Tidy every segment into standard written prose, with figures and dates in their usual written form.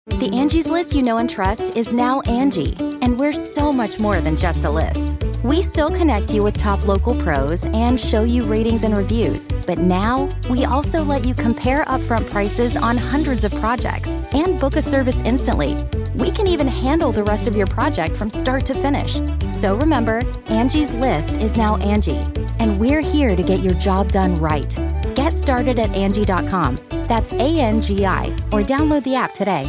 The Angie's List you know and trust is now Angie, and we're so much more than just a list. We still connect you with top local pros and show you ratings and reviews, but now we also let you compare upfront prices on hundreds of projects and book a service instantly. We can even handle the rest of your project from start to finish. So remember, Angie's List is now Angie, and we're here to get your job done right. Get started at Angie.com. That's ANGI, or download the app today.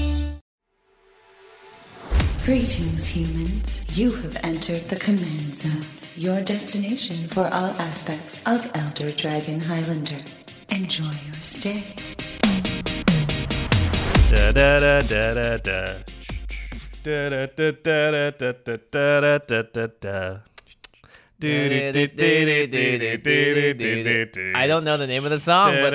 Greetings, humans. You have entered the Command Zone, your destination for all aspects of Elder Dragon Highlander. Enjoy your stay. Da da da da da da. Da da da da da da da da da da. I don't know the name of the song, but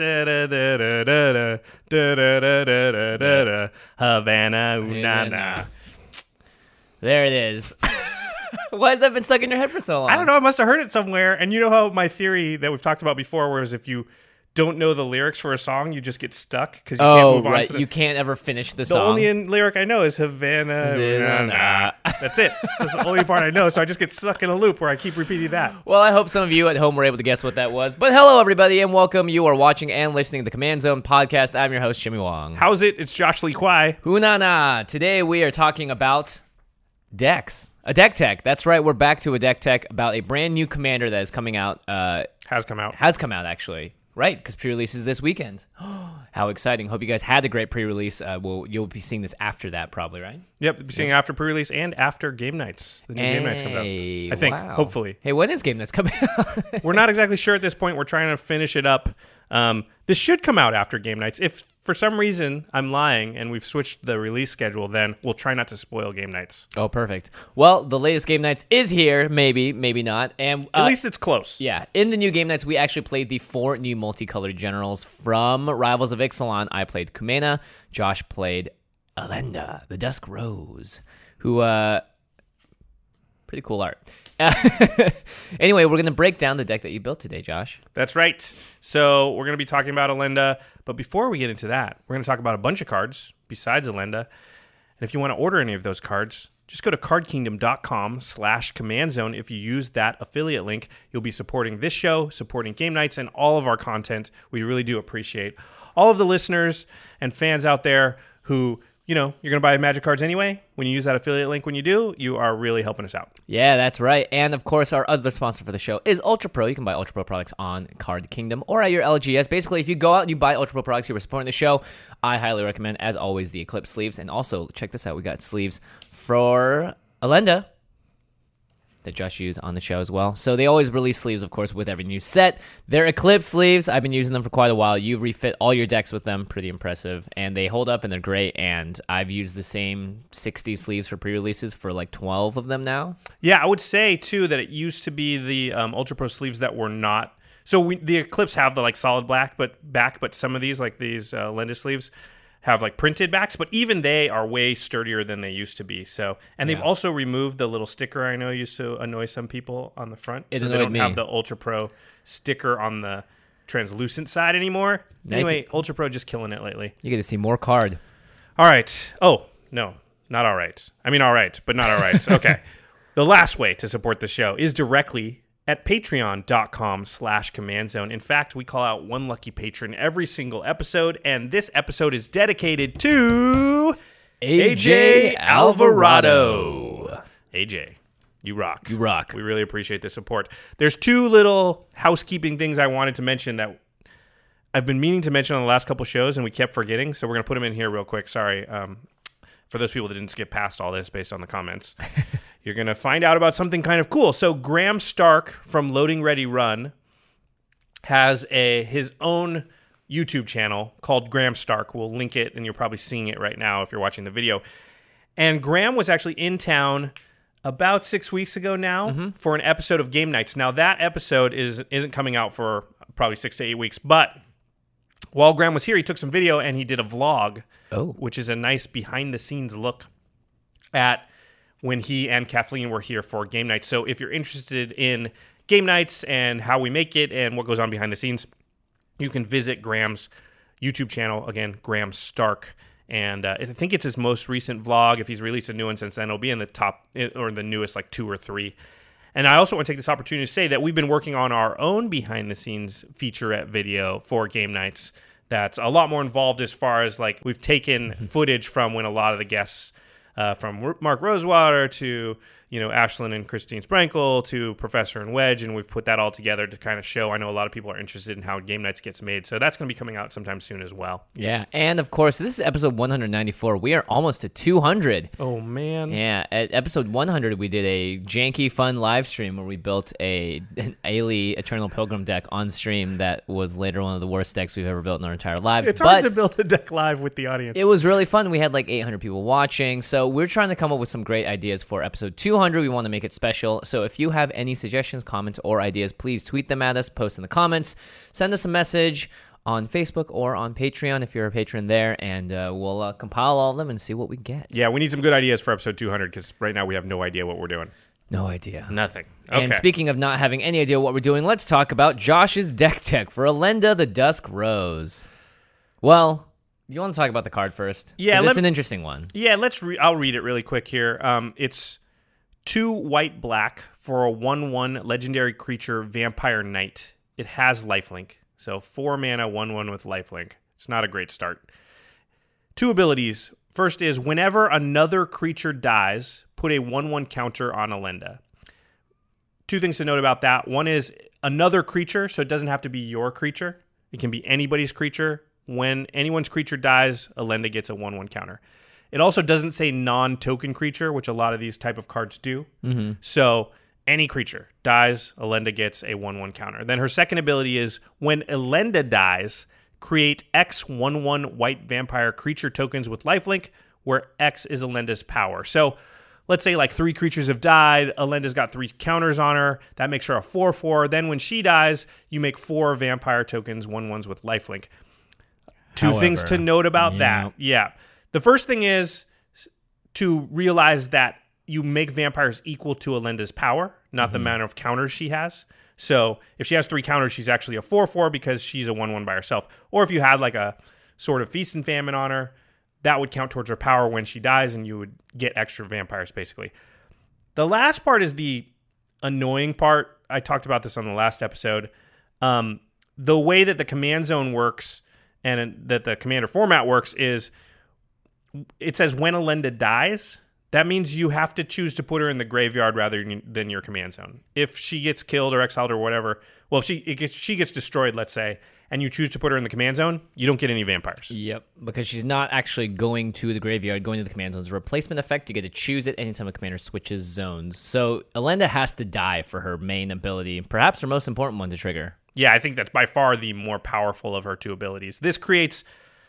Havana, Unana. There it is. Why has that been stuck in your head for so long? I don't know. I must have heard it somewhere. And you know how my theory that we've talked about before, whereas if you don't know the lyrics for a song, you just get stuck because you can't move on. Right. To the... You can't ever finish the The song. only lyric I know is Havana. That's it. That's the only part I know. So I just get stuck in a loop where I keep repeating that. Well, I hope some of you at home were able to guess what that was. But hello, everybody, and welcome. You are watching and listening to the Command Zone podcast. I'm your host, Jimmy Wong. How's it? It's Josh Lee Kwai. Hunana. Today we are talking about decks. A deck tech. That's right. We're back to a deck tech about a brand new commander that is coming out. Has come out. Has come out, actually. Right, because pre-release is this weekend. How exciting. Hope you guys had a great pre-release. You'll be seeing this after that probably, right? Yep, be seeing after pre-release and after game nights. The new game nights comes out. I think, wow. hopefully. Hey, when is game nights coming out? We're not exactly sure at this point. We're trying to finish it up. This should come out after game nights. If for some reason I'm lying and we've switched the release schedule, then we'll try not to spoil game nights. Oh, perfect. Well, the latest game nights is here. Maybe, maybe not. And at least it's close. Yeah. In the new game nights, we actually played the 4 new multicolored generals from Rivals of Ixalan. I played Kumena. Josh played Alenda, the Dusk Rose, who, pretty cool art. Anyway, we're going to break down the deck that you built today, Josh. That's right. So we're going to be talking about Alenda. But before we get into that, we're going to talk about a bunch of cards besides Alenda. And if you want to order any of those cards, just go to cardkingdom.com/command zone. If you use that affiliate link, you'll be supporting this show, supporting game nights, and all of our content. We really do appreciate all of the listeners and fans out there who, you know, you're going to buy Magic cards anyway. When you use that affiliate link, when you do, you are really helping us out. Yeah, that's right. And, of course, our other sponsor for the show is Ultra Pro. You can buy Ultra Pro products on Card Kingdom or at your LGS. Basically, if you go out and you buy Ultra Pro products, you're supporting the show. I highly recommend, as always, the Eclipse sleeves. And also, check this out. We got sleeves for Alenda that Josh used on the show as well. So they always release sleeves, of course, with every new set. They're Eclipse sleeves. I've been using them for quite a while. You refit all your decks with them. Pretty impressive. And they hold up and they're great. And I've used the same 60 sleeves for pre-releases for like 12 of them now. Yeah, I would say, too, that it used to be the Ultra Pro sleeves that were not... So the Eclipse have the like solid black back, but some of these, like these Alenda sleeves, have like printed backs, but even they are way sturdier than they used to be. So, and they've also removed the little sticker I know used to annoy some people on the front. It so they don't have the Ultra Pro sticker on the translucent side anymore. Anyway, Ultra Pro just killing it lately. You get to see more card. All right. Oh, no, not all right. I mean, all right, but not all right. Okay. The last way to support the show is directly at patreon.com/command zone. In fact, we call out one lucky patron every single episode, and this episode is dedicated to AJ Alvarado. AJ, you rock. You rock. We really appreciate the support. There's 2 little housekeeping things I wanted to mention that I've been meaning to mention on the last couple shows, and we kept forgetting, so we're going to put them in here real quick. Sorry. For those people that didn't skip past all this based on the comments, you're going to find out about something kind of cool. So Graham Stark from Loading Ready Run has his own YouTube channel called Graham Stark. We'll link it, and you're probably seeing it right now if you're watching the video. And Graham was actually in town about 6 weeks ago now for an episode of Game Nights. Now, that episode isn't coming out for probably 6 to 8 weeks, but while Graham was here, he took some video and he did a vlog, which is a nice behind-the-scenes look at when he and Kathleen were here for Game Nights. So if you're interested in Game Nights and how we make it and what goes on behind the scenes, you can visit Graham's YouTube channel, again, Graham Stark, And I think it's his most recent vlog. If he's released a new one since then, it'll be in the top or the newest like 2 or 3. And I also want to take this opportunity to say that we've been working on our own behind-the-scenes featurette video for Game Nights that's a lot more involved as far as like we've taken footage from when a lot of the guests from Mark Rosewater to Ashlyn and Christine Sprankle to Professor and Wedge, and we've put that all together to kind of show. I know a lot of people are interested in how Game Nights gets made, so that's going to be coming out sometime soon as well. Yeah, and of course, this is episode 194. We are almost to 200. Oh, man. Yeah, at episode 100, we did a janky, fun live stream where we built an Ailey Eternal Pilgrim deck on stream that was later one of the worst decks we've ever built in our entire lives. It's hard to build a deck live with the audience. It was really fun. We had like 800 people watching, so we're trying to come up with some great ideas for episode 200. We want to make it special. So if you have any suggestions, comments, or ideas, please tweet them at us, post in the comments, send us a message on Facebook or on Patreon if you're a patron there, and we'll compile all of them and see what we get. Yeah, we need some good ideas for episode 200 because right now we have no idea what we're doing. No idea. Nothing. Okay. And speaking of not having any idea what we're doing, let's talk about Josh's deck tech for Elenda the Dusk Rose. Well, you want to talk about the card first? Yeah, it's an interesting one. Yeah, I'll read it really quick here. It's 2 white-black for a 1/1 legendary creature Vampire Knight. It has lifelink, so 4 mana, 1/1 with lifelink. It's not a great start. 2 abilities. First is whenever another creature dies, put a 1/1 counter on Elenda. 2 things to note about that. One is another creature, so it doesn't have to be your creature. It can be anybody's creature. When anyone's creature dies, Elenda gets a 1/1 counter. It also doesn't say non-token creature, which a lot of these type of cards do. Mm-hmm. So any creature dies, Elenda gets a 1/1 counter. Then her second ability is when Elenda dies, create X 1/1 white vampire creature tokens with lifelink, where X is Elenda's power. So let's say like 3 creatures have died. Elenda's got 3 counters on her. That makes her a 4/4. Then when she dies, you make 4 vampire tokens, 1/1s with lifelink. Two things to note about that. Yeah. The first thing is to realize that you make vampires equal to Elenda's power, not the amount of counters she has. So if she has 3 counters, she's actually a 4/4 because she's a 1/1 by herself. Or if you had like a sort of feast and famine on her, that would count towards her power when she dies, and you would get extra vampires, basically. The last part is the annoying part. I talked about this on the last episode. The way that the command zone works and that the commander format works is it says when Elenda dies. That means you have to choose to put her in the graveyard rather than your command zone. If she gets killed or exiled or whatever, well, if she gets destroyed, let's say, and you choose to put her in the command zone, you don't get any vampires. Yep, because she's not actually going to the graveyard, going to the command zone. It's a replacement effect. You get to choose it anytime a commander switches zones. So Elenda has to die for her main ability, perhaps her most important one to trigger. Yeah, I think that's by far the more powerful of her 2 abilities. This creates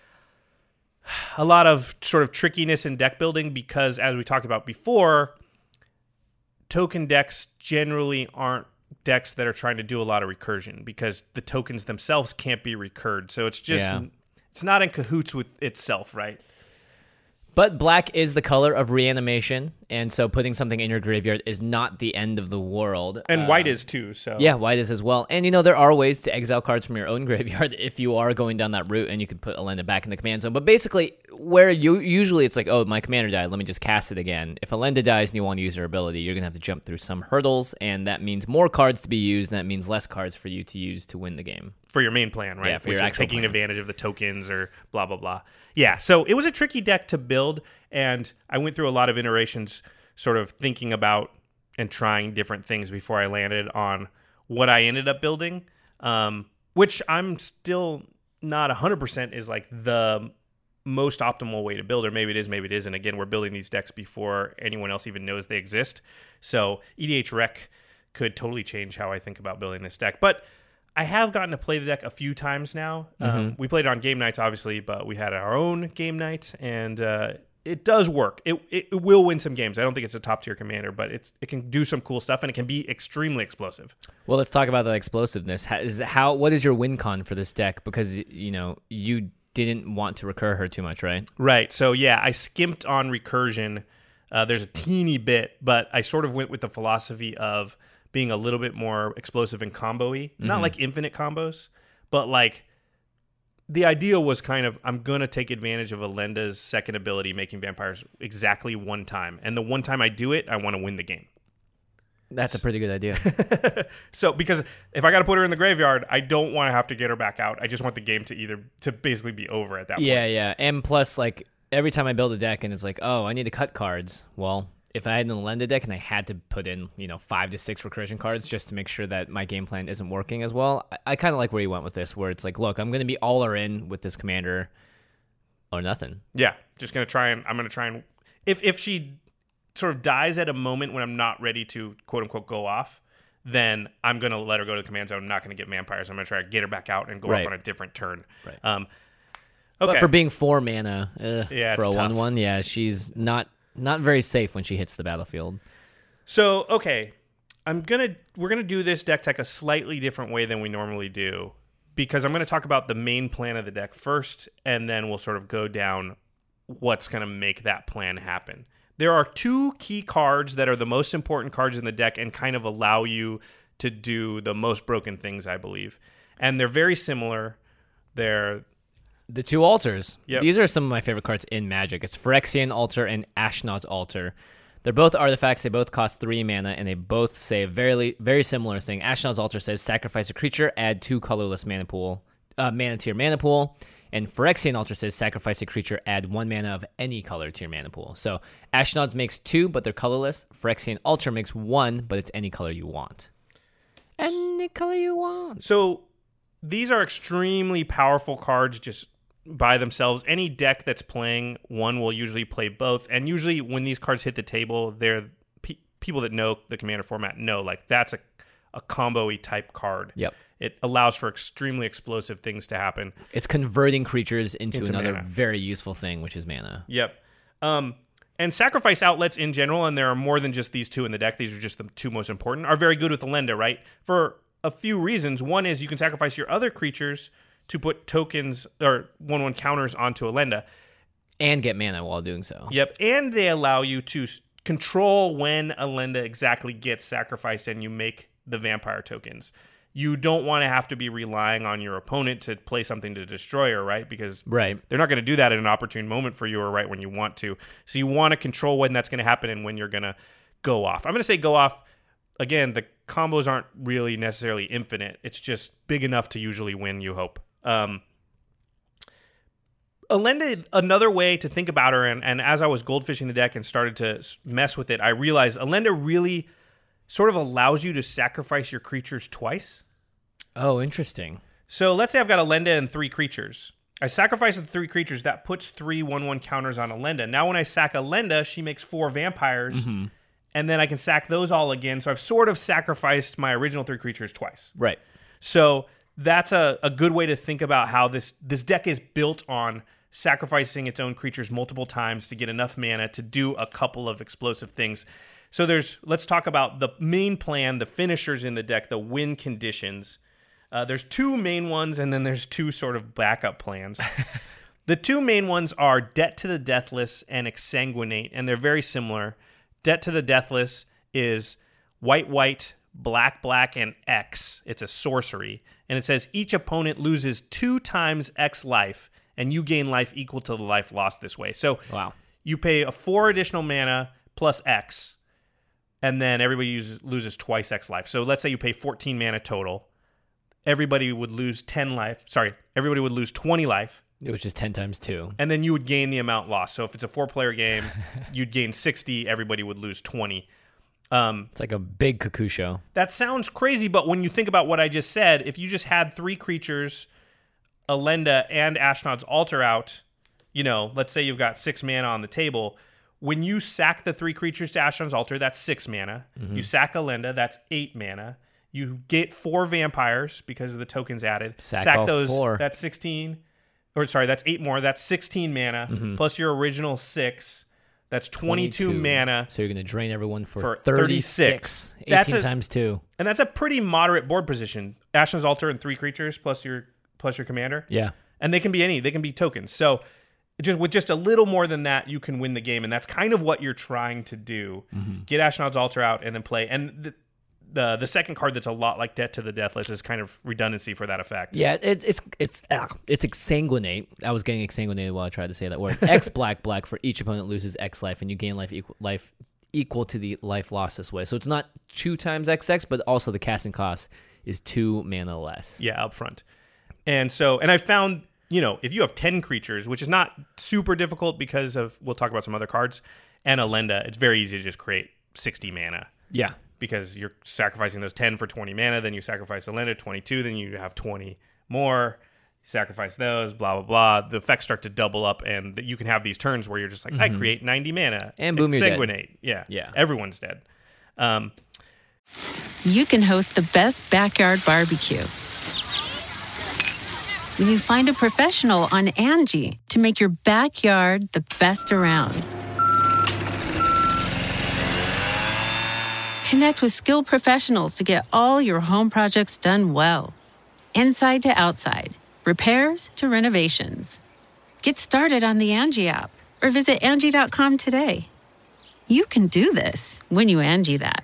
a lot of sort of trickiness in deck building because, as we talked about before, token decks generally aren't decks that are trying to do a lot of recursion because the tokens themselves can't be recurred. So it's just, it's not in cahoots with itself, right? But black is the color of reanimation, and so putting something in your graveyard is not the end of the world. And white is too, so... Yeah, white is as well. And, there are ways to exile cards from your own graveyard if you are going down that route, and you can put Elenda back in the command zone. But basically, where usually it's like, oh, my commander died, let me just cast it again. If Elenda dies and you want to use her ability, you're going to have to jump through some hurdles, and that means more cards to be used, and that means less cards for you to use to win the game. For your main plan, right? Yeah, for Which your is actual taking plan. advantage of the tokens or blah, blah, blah. Yeah, so it was a tricky deck to build, and I went through a lot of iterations sort of thinking about and trying different things before I landed on what I ended up building, which I'm still not 100% is like the most optimal way to build, or maybe it is, maybe it isn't. Again, we're building these decks before anyone else even knows they exist, so EDH Rec could totally change how I think about building this deck. But I have gotten to play the deck a few times now. We played it on game nights, obviously, but we had our own game nights, and it does work. It will win some games. I don't think it's a top-tier commander, but it can do some cool stuff, and it can be extremely explosive. Well, let's talk about that explosiveness. What is your win con for this deck? Because, you didn't want to recur her too much, right? Right. So, yeah, I skimped on recursion. There's a teeny bit, but I sort of went with the philosophy of being a little bit more explosive and combo-y. Not like infinite combos, but like the idea was kind of, I'm going to take advantage of Alenda's second ability, making vampires exactly one time. And the one time I do it, I want to win the game. That's a pretty good idea. So, because if I got to put her in the graveyard, I don't want to have to get her back out. I just want the game to basically be over at that point. Yeah. And plus, like, every time I build a deck and it's like, oh, I need to cut cards. Well, if I had an Alenda deck and I had to put in, 5 to 6 recursion cards just to make sure that my game plan isn't working as well, I kind of like where you went with this, where it's like, look, I'm going to be all or in with this commander or nothing. Yeah, I'm going to try and, if she sort of dies at a moment when I'm not ready to quote unquote go off, then I'm going to let her go to the command zone. I'm not going to get vampires. I'm going to try to get her back out and go off on a different turn. Right. Okay. But for being 4 mana for a 1/1, yeah, she's not very safe when she hits the battlefield. So, okay, we're gonna do this deck tech a slightly different way than we normally do, because I'm gonna talk about the main plan of the deck first, and then we'll sort of go down what's gonna make that plan happen. There are 2 key cards that are the most important cards in the deck and kind of allow you to do the most broken things, I believe. And they're very similar. They're the 2 altars. Yep. These are some of my favorite cards in Magic. It's Phyrexian Altar and Ashnod's Altar. They're both artifacts. They both cost 3 mana, and they both say a very, very similar thing. Ashnod's Altar says sacrifice a creature, add 2 colorless mana to your mana pool. And Phyrexian Altar says sacrifice a creature, add 1 mana of any color to your mana pool. So Ashnod's makes 2, but they're colorless. Phyrexian Altar makes 1, but it's any color you want. Any color you want. So these are extremely powerful cards just by themselves. Any deck that's playing one will usually play both, and usually when these cards hit the table, they're people that know the Commander format know, like, that's a combo-y type card. Yep. It allows for extremely explosive things to happen. It's converting creatures into another mana. very useful thing, which is mana. Yep. And sacrifice outlets in general, and there are more than just these 2 in the deck, these are just the 2 most important, are very good with Alenda, right? For a few reasons. One is you can sacrifice your other creatures to put tokens or 1/1 counters onto Alenda. And get mana while doing so. Yep, and they allow you to control when Alenda exactly gets sacrificed and you make the vampire tokens. You don't want to have to be relying on your opponent to play something to destroy her, right? Because they're not going to do that at an opportune moment for you or right when you want to. So you want to control when that's going to happen and when you're going to go off. I'm going to say go off. Again, the combos aren't really necessarily infinite. It's just big enough to usually win, you hope. Alenda, another way to think about her, and as I was goldfishing the deck and started to mess with it, I realized Alenda really sort of allows you to sacrifice your creatures twice. Oh, interesting. So let's say I've got Alenda and 3 creatures. I sacrifice the 3 creatures. That puts 3 1/1 counters on Alenda. Now when I sack Alenda, she makes 4 vampires, and then I can sack those all again. So I've sort of sacrificed my original 3 creatures twice. Right. So that's a good way to think about how this deck is built on sacrificing its own creatures multiple times to get enough mana to do a couple of explosive things. So let's talk about the main plan, the finishers in the deck, the win conditions. There's 2 main ones, and then there's 2 sort of backup plans. The 2 main ones are Debt to the Deathless and Exsanguinate, and they're very similar. Debt to the Deathless is white, black, and X. It's a sorcery. And it says each opponent loses 2 times X life, and you gain life equal to the life lost this way. So you pay a 4 additional mana plus X, and then everybody loses twice X life. So let's say you pay 14 mana total. Everybody would lose 10 life. Sorry, everybody would lose 20 life. Which is 10 times 2. And then you would gain the amount lost. So if it's a 4-player game, you'd gain 60. Everybody would lose 20. It's like a big Kakusho. That sounds crazy, but when you think about what I just said, if you just had 3 creatures, Alenda and Ashnod's Altar out, let's say you've got 6 mana on the table. When you sack the 3 creatures to Ashnod's Altar, that's 6 mana. Mm-hmm. You sack Alenda, that's 8 mana. You get 4 vampires because of the tokens added. Sack those, 4. That's 16. Or sorry, that's 8 more. That's 16 mana plus your original 6. That's 22 mana. So you're going to drain everyone for 36. 18 times 2. And that's a pretty moderate board position. Ashnod's Altar and 3 creatures plus your commander. Yeah. And they can be they can be tokens. So with just a little more than that, you can win the game. And that's kind of what you're trying to do. Mm-hmm. Get Ashnod's Altar out and then play. And the second card that's a lot like Debt to the Deathless is kind of redundancy for that effect. Yeah, it's exsanguinate. I was getting exsanguinated while I tried to say that word. X black for each opponent loses X life, and you gain life equal to the life lost this way. So it's not 2 times XX, but also the casting cost is 2 mana less. Yeah, up front. And I found, if you have 10 creatures, which is not super difficult because we'll talk about some other cards, and Elenda, it's very easy to just create 60 mana. Yeah. Because you're sacrificing those 10 for 20 mana, then you sacrifice Elenda, 22, then you have 20 more, sacrifice those, blah, blah, blah. The effects start to double up, and you can have these turns where you're just like, I create 90 mana. And boom, you're dead. Yeah. Everyone's dead. You can host the best backyard barbecue when you find a professional on Angie to make your backyard the best around. Connect with skilled professionals to get all your home projects done well. Inside to outside, repairs to renovations. Get started on the Angie app or visit Angie.com today. You can do this when you Angie that.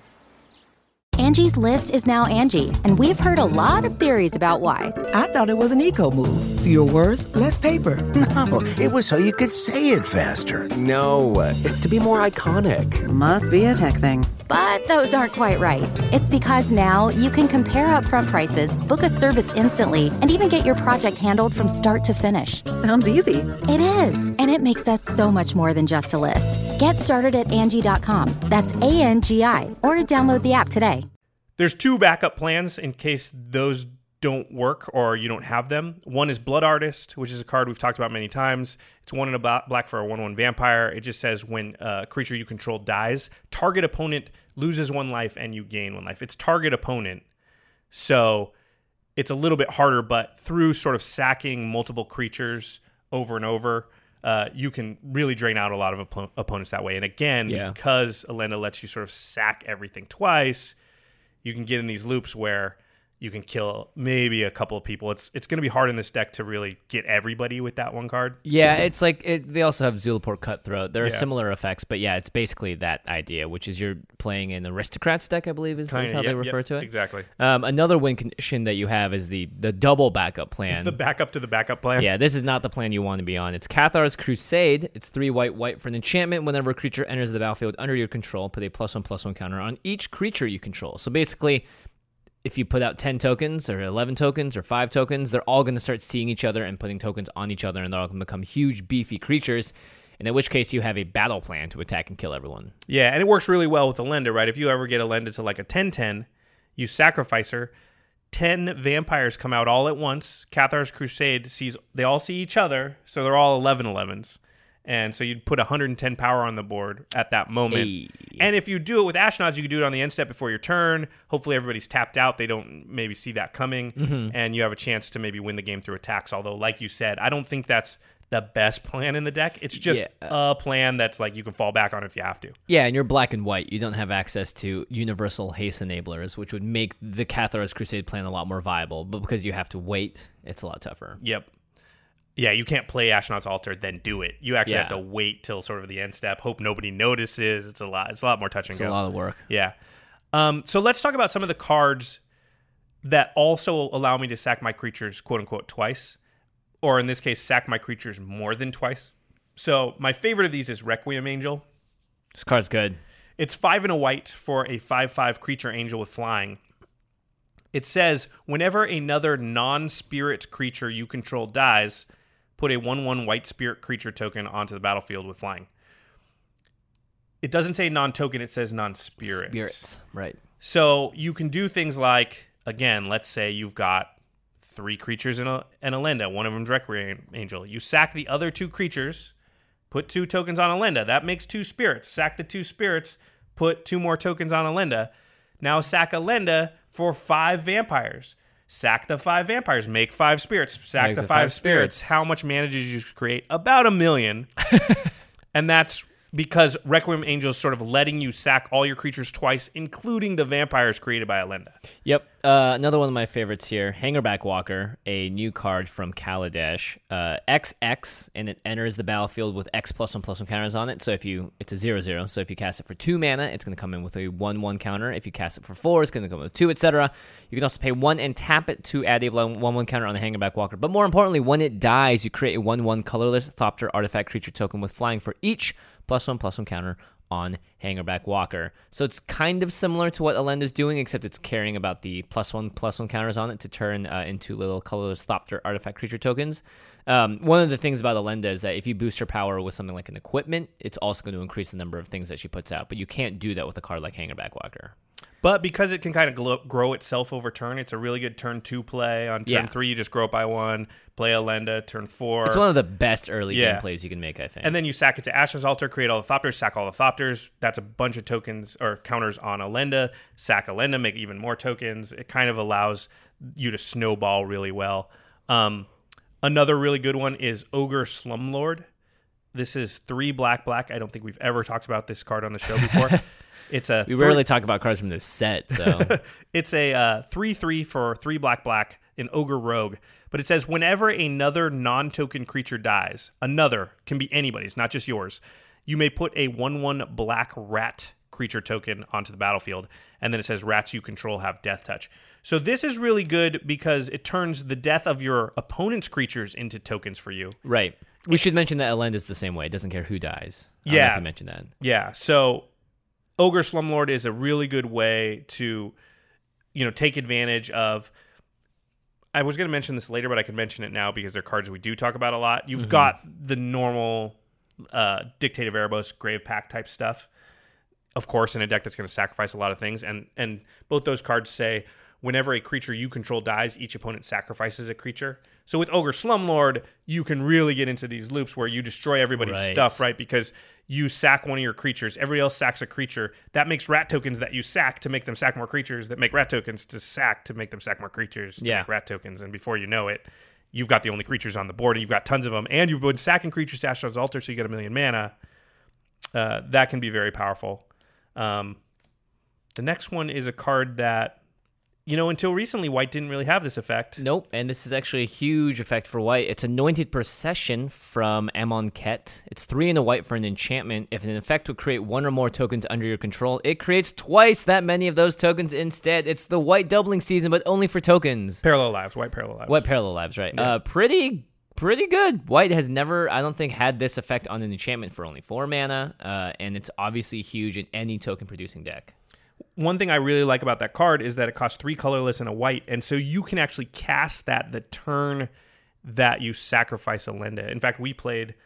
Angie's List is now Angie, and we've heard a lot of theories about why. I thought it was an eco move. Fewer words, less paper. No, it was so you could say it faster. No, it's to be more iconic. Must be a tech thing. But those aren't quite right. It's because now you can compare upfront prices, book a service instantly, and even get your project handled from start to finish. Sounds easy. It is, and it makes us so much more than just a list. Get started at Angie.com. That's ANGI, or download the app today. There's 2 backup plans in case those don't work or you don't have them. One is Blood Artist, which is a card we've talked about many times. It's 1 and a black for a 1/1 vampire. It just says when a creature you control dies, target opponent loses 1 life and you gain 1 life. It's target opponent, so it's a little bit harder, but through sort of sacking multiple creatures over and over, you can really drain out a lot of opponents that way. And again, because Elenda lets you sort of sack everything twice, you can get in these loops where you can kill maybe a couple of people. It's going to be hard in this deck to really get everybody with that one card. Yeah, it's like they also have Zulaport Cutthroat. There are similar effects, but yeah, it's basically that idea, which is you're playing an Aristocrats deck, I believe is how they refer to it. Exactly. Another win condition that you have is the double backup plan. It's the backup to the backup plan. Yeah, this is not the plan you want to be on. It's Cathar's Crusade. It's 3 white for an enchantment. Whenever a creature enters the battlefield under your control, put a +1/+1 counter on each creature you control. So basically, if you put out 10 tokens or 11 tokens or 5 tokens, they're all going to start seeing each other and putting tokens on each other, and they're all going to become huge, beefy creatures, and in which case you have a battle plan to attack and kill everyone. Yeah, and it works really well with Elenda, right? If you ever get Elenda to like a 10/10, you sacrifice her, 10 vampires come out all at once. Cathar's Crusade they all see each other, so they're all 11/11s. And so you'd put 110 power on the board at that moment. Hey. And if you do it with Ashnod's, you can do it on the end step before your turn. Hopefully everybody's tapped out. They don't maybe see that coming. And you have a chance to maybe win the game through attacks. Although, like you said, I don't think that's the best plan in the deck. It's just a plan that's like you can fall back on if you have to. Yeah, and you're black and white. You don't have access to universal haste enablers, which would make the Cathar's Crusade plan a lot more viable. But because you have to wait, it's a lot tougher. Yep. Yeah, you can't play Ashnod's Altar, then do it. You actually have to wait till sort of the end step, hope nobody notices. It's a lot more touch and go. It's a lot of work. Yeah. So let's talk about some of the cards that also allow me to sack my creatures, quote unquote, twice. Or in this case, sack my creatures more than twice. So my favorite of these is Requiem Angel. This card's good. It's 5 and a white for a 5/5 creature angel with flying. It says, whenever another non-spirit creature you control dies, put a 1/1 white spirit creature token onto the battlefield with flying. It doesn't say non-token, it says non-spirit. Spirits, right. So you can do things like, again, let's say you've got 3 creatures in Elenda, one of them's Requiem Angel. You sack the other 2 creatures, put 2 tokens on Elenda. That makes 2 spirits. Sack the 2 spirits, put 2 more tokens on Elenda. Now sack Elenda for 5 vampires. Sack the 5 vampires, make 5 spirits. Sack the 5 spirits. How much mana did you create? About 1 million. And that's because Requiem Angel is sort of letting you sack all your creatures twice, including the vampires created by Elenda. Yep. Another one of my favorites here, Hangerback Walker, a new card from Kaladesh. XX, and it enters the battlefield with X+1/+1 counters on it. So it's a 0/0. So if you cast it for 2 mana, it's going to come in with a 1/1 counter. If you cast it for 4, it's going to come with 2, etc. You can also pay 1 and tap it to add a 1/1 counter on the Hangerback Walker. But more importantly, when it dies, you create a 1/1 colorless Thopter artifact creature token with flying for each +1/+1 counter on Hangerback Walker. So it's kind of similar to what Elenda's doing, except it's caring about the +1/+1 counters on it to turn into little colorless Thopter artifact creature tokens. One of the things about Elenda is that if you boost her power with something like an equipment, it's also going to increase the number of things that she puts out. But you can't do that with a card like Hangerback Walker. But because it can kind of grow itself over turn, it's a really good turn 2 play. On turn 3, you just grow it by 1, play Elenda, turn 4. It's one of the best early game plays you can make, I think. And then you sack it to Ashnod's Altar, create all the Thopters, sack all the Thopters. That's a bunch of tokens or counters on Elenda. Sack Elenda, make even more tokens. It kind of allows you to snowball really well. Another really good one is Ogre Slumlord. This is 3 black. I don't think we've ever talked about this card on the show before. We rarely talk about cards from this set, so it's a 3/3 for 3 black, an Ogre Rogue. But it says whenever another non-token creature dies, another can be anybody's, not just yours. You may put a 1/1 black rat creature token onto the battlefield, and then it says rats you control have death touch. So this is really good because it turns the death of your opponent's creatures into tokens for you. Right. We should mention that Elenda is the same way. It doesn't care who dies. I don't know if you mentioned that. Yeah. So Ogre Slumlord is a really good way to, take advantage of. I was going to mention this later, but I can mention it now because they're cards we do talk about a lot. You've got the normal Dictate of Erebos, Grave Pact type stuff, of course, in a deck that's going to sacrifice a lot of things. And both those cards say whenever a creature you control dies, each opponent sacrifices a creature. So with Ogre Slumlord, you can really get into these loops where you destroy everybody's stuff, right? Because you sack one of your creatures, everybody else sacks a creature. That makes rat tokens that you sack to make them sack more creatures, that make rat tokens to sack to make them sack more creatures to make rat tokens. And before you know it, you've got the only creatures on the board, and you've got tons of them, and you've been sacking creatures to Ashnod's Altar, so you get 1,000,000 mana. That can be very powerful. The next one is a card that, until recently, white didn't really have this effect. Nope, and this is actually a huge effect for white. It's Anointed Procession from Amonkhet. It's 3 and a white for an enchantment. If an effect would create 1 or more tokens under your control, it creates twice that many of those tokens instead. It's the white doubling season, but only for tokens. Parallel Lives, white Parallel Lives. White Parallel Lives, right. Yeah. Pretty good. White has never, I don't think, had this effect on an enchantment for only 4 mana, and it's obviously huge in any token-producing deck. One thing I really like about that card is that it costs 3 colorless and a white, and so you can actually cast that the turn that you sacrifice Elenda. In fact, we played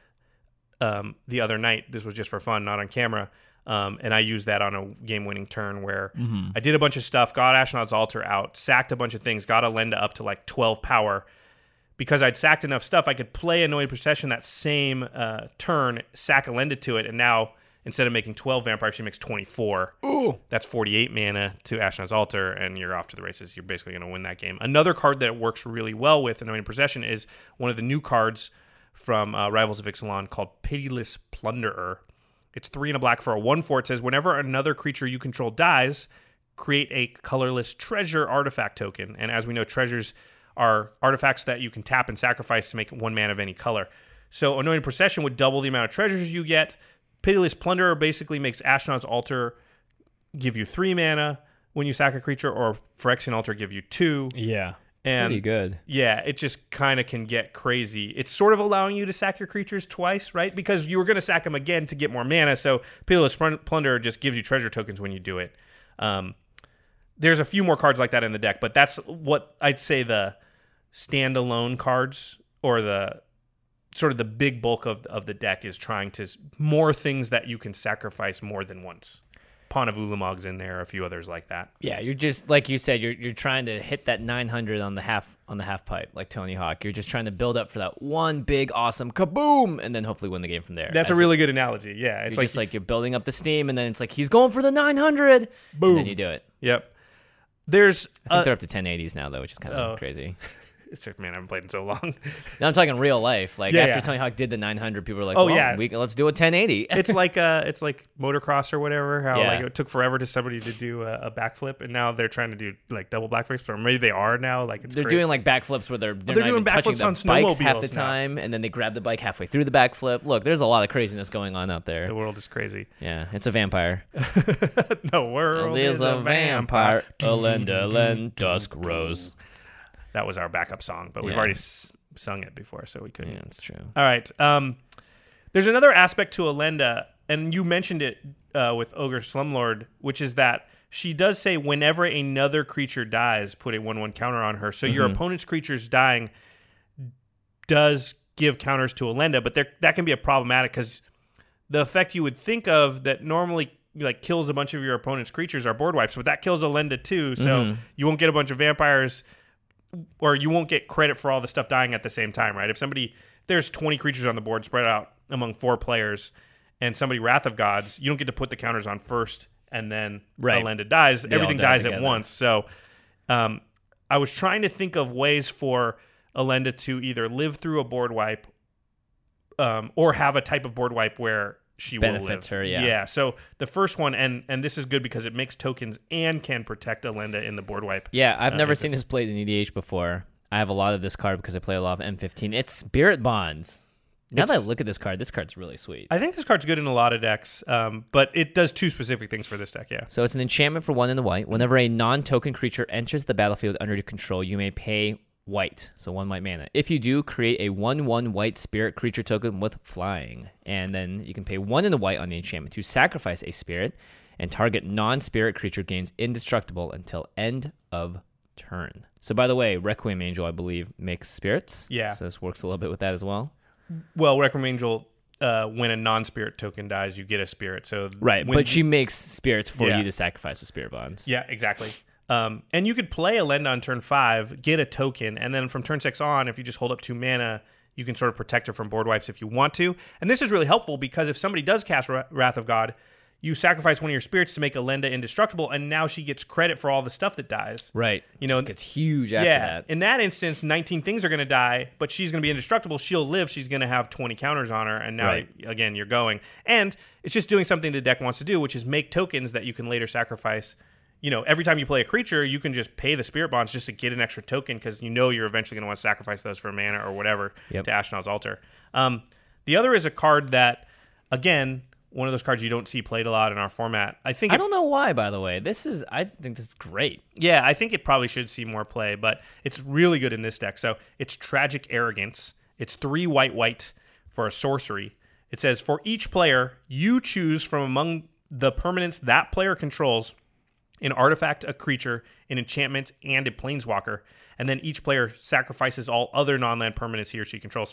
the other night. This was just for fun, not on camera, and I used that on a game-winning turn where I did a bunch of stuff, got Ashnod's Altar out, sacked a bunch of things, got Elenda up to like 12 power. Because I'd sacked enough stuff, I could play Anointed Procession that same turn, sack Elenda to it, and now instead of making 12 vampires, she makes 24. Ooh. That's 48 mana to Ashnod's Altar, and you're off to the races. You're basically going to win that game. Another card that works really well with Anointed Procession is one of the new cards from Rivals of Ixalan called Pitiless Plunderer. It's 3 and a black for a 1/4. It says, whenever another creature you control dies, create a colorless treasure artifact token. And as we know, treasures are artifacts that you can tap and sacrifice to make 1 mana of any color. So Anointed Procession would double the amount of treasures you get. Pitiless Plunderer basically makes Ashnod's Altar give you 3 mana when you sack a creature, or Phyrexian Altar give you 2. Yeah, and pretty good. Yeah, it just kind of can get crazy. It's sort of allowing you to sack your creatures twice, right? Because you were going to sack them again to get more mana, so Pitiless Plunderer just gives you treasure tokens when you do it. There's a few more cards like that in the deck, but that's what I'd say the standalone cards, or the sort of the big bulk of the deck, is trying to more things that you can sacrifice more than once. Pawn of Ulamog's in there, a few others like that. Yeah, you're just, like you said, you're trying to hit that 900 on the half pipe, like Tony Hawk. You're just trying to build up for that one big awesome kaboom, and then hopefully win the game from there. That's a really good analogy. Yeah, it's like you're building up the steam, and then it's like he's going for the 900, boom, and then you do it. Yep. I think they're up to 1080s now, though, which is kind of crazy. It's like, man, I haven't played in so long. Now I'm talking real life. Like, Yeah, after yeah. Tony Hawk did the 900, people were like, Oh, well, yeah. let's do a 1080. It's like motocross or whatever. How Yeah. like it took forever to somebody to do a backflip, and now they're trying to do like double backflips, or maybe they are now. Like it's They're crazy. doing like backflips where they're not doing even touching backflips the on bikes half the snowmobiles now. time, and then they grab the bike halfway through the backflip. Look, there's a lot of craziness going on out there. The world is crazy. Yeah, it's a vampire. The world is a vampire. Elendelen Dusk Rose. That was our backup song, but we've Yeah. already sung it before, so we couldn't. Yeah, that's true. All right. There's another aspect to Elenda, and you mentioned it with Ogre Slumlord, which is that she does say whenever another creature dies, put a 1/1 counter on her. So your opponent's creatures dying does give counters to Elenda, but that can be a problematic because the effect you would think of that normally like kills a bunch of your opponent's creatures are board wipes, but that kills Elenda too. So you won't get a bunch of vampires, or you won't get credit for all the stuff dying at the same time, right? If there's 20 creatures on the board spread out among 4 players, and somebody Wrath of Gods, you don't get to put the counters on first, and then Elenda dies. They all Everything die dies at together. once. So I was trying to think of ways for Elenda to either live through a board wipe or have a type of board wipe where she Benefits will live. her, yeah. Yeah, so the first one, and this is good because it makes tokens and can protect Elenda in the board wipe. Yeah, I've never instance. seen this played in EDH before. I have a lot of this card because I play a lot of M15. It's Spirit Bonds. Now that I look at this card's really sweet. I think this card's good in a lot of decks, but it does 2 specific things for this deck, yeah. So it's an enchantment for 1 in the white. Whenever a non-token creature enters the battlefield under your control, you may pay white, so 1 white mana. If you do, create a 1/1 white spirit creature token with flying. And then you can pay 1 in the white on the enchantment to sacrifice a spirit, and target non-spirit creature gains indestructible until end of turn. So by the way, Requiem Angel, I believe, makes spirits. Yeah. So this works a little bit with that as well. Well, Requiem Angel, when a non-spirit token dies, you get a spirit. So Right, when but she makes spirits for Yeah. you to sacrifice with Spirit Bonds. Yeah, exactly. And you could play Elenda on turn 5, get a token, and then from turn 6 on, if you just hold up 2 mana, you can sort of protect her from board wipes if you want to. And this is really helpful because if somebody does cast Wrath of God, you sacrifice one of your spirits to make Elenda indestructible, and now she gets credit for all the stuff that dies. Right. You know, Just gets huge after yeah. that. In that instance, 19 things are going to die, but she's going to be indestructible. She'll live. She's going to have 20 counters on her, and now, Right. again, you're going. And it's just doing something the deck wants to do, which is make tokens that you can later sacrifice. You know, every time you play a creature, you can just pay the Spirit Bonds just to get an extra token because you know you're eventually going to want to sacrifice those for mana or whatever Yep. to Ashnod's Altar. The other is a card that, again, one of those cards you don't see played a lot in our format. I don't know why, by the way. I think this is great. Yeah, I think it probably should see more play, but it's really good in this deck. So it's Tragic Arrogance. It's 3 white for a sorcery. It says, for each player, you choose from among the permanents that player controls an artifact, a creature, an enchantment, and a planeswalker. And then each player sacrifices all other non-land permanents he or she controls.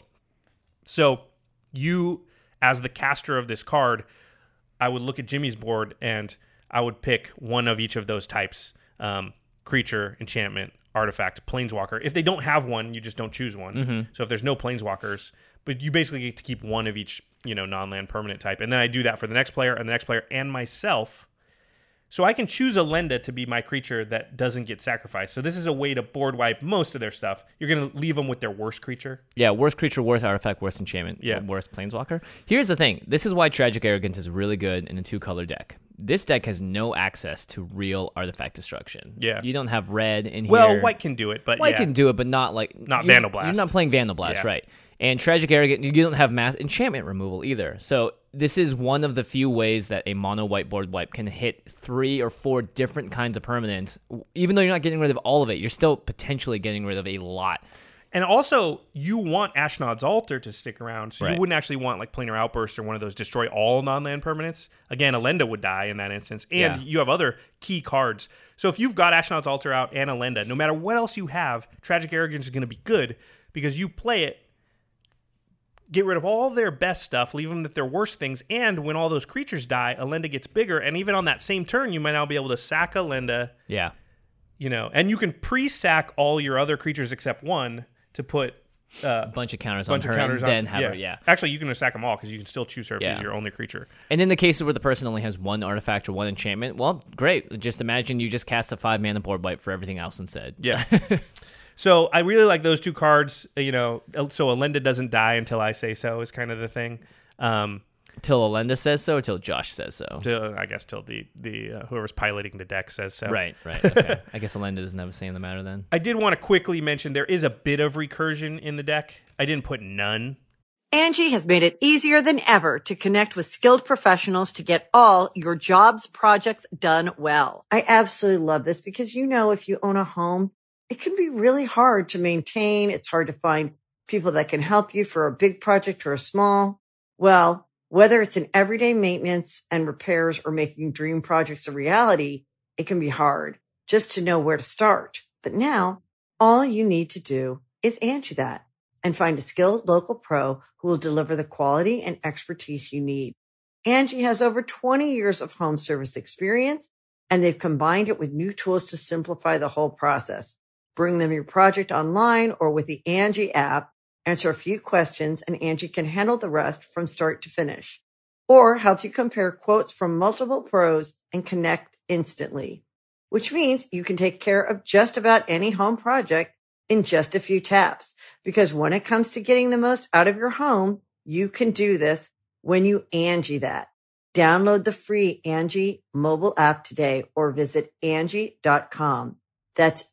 So you, as the caster of this card, I would look at Jimmy's board and I would pick one of each of those types. Creature, enchantment, artifact, planeswalker. If they don't have one, you just don't choose one. So if there's no planeswalkers, but you basically get to keep one of each, non-land permanent type. And then I do that for the next player and the next player and myself. So I can choose Elenda to be my creature that doesn't get sacrificed. So this is a way to board wipe most of their stuff. You're going to leave them with their worst creature. Yeah, worst creature, worst artifact, worst enchantment, Yeah. worst planeswalker. Here's the thing. This is why Tragic Arrogance is really good in a 2-color deck. This deck has no access to real artifact destruction. Yeah. You don't have red in here. Well, white can do it, but White yeah. can do it, but not like... Not you're- Vandal Blast. You're not playing Vandal Blast, Yeah. right. And Tragic Arrogant, you don't have mass enchantment removal either. So this is one of the few ways that a mono whiteboard wipe can hit 3 or 4 different kinds of permanents. Even though you're not getting rid of all of it, you're still potentially getting rid of a lot. And also, you want Ashnod's Altar to stick around, so Right. you wouldn't actually want like Planar Outburst or one of those destroy all non-land permanents. Again, Elenda would die in that instance, and Yeah. you have other key cards. So if you've got Ashnod's Altar out and Elenda, no matter what else you have, Tragic Arrogance is going to be good because you play it, get rid of all their best stuff, leave them with their worst things, and when all those creatures die, Elenda gets bigger, and even on that same turn, you might now be able to sack Elenda, Yeah. and you can pre-sack all your other creatures except one to put A bunch of counters on bunch her of counters and on. then have her, yeah. Actually, you can sack them all because you can still choose her if Yeah. she's your only creature. And in the cases where the person only has 1 artifact or 1 enchantment, well, great. Just imagine you just cast a 5-mana board wipe for everything else instead. Yeah. So I really like those two cards. So Elenda doesn't die until I say so is kind of the thing. Till Elenda says so, or till Josh says so? I guess till the whoever's piloting the deck says so. Right. Okay. I guess Elenda doesn't have a say in the matter then. I did want to quickly mention there is a bit of recursion in the deck. I didn't put none. Angie has made it easier than ever to connect with skilled professionals to get all your jobs projects done well. I absolutely love this because, if you own a home, it can be really hard to maintain. It's hard to find people that can help you for a big project or a small. Well, whether it's in everyday maintenance and repairs or making dream projects a reality, it can be hard just to know where to start. But now all you need to do is Angie that and find a skilled local pro who will deliver the quality and expertise you need. Angie has over 20 years of home service experience, and they've combined it with new tools to simplify the whole process. Bring them your project online or with the Angie app, answer a few questions, and Angie can handle the rest from start to finish. Or help you compare quotes from multiple pros and connect instantly, which means you can take care of just about any home project in just a few taps. Because when it comes to getting the most out of your home, you can do this when you Angie that. Download the free Angie mobile app today or visit Angie.com. That's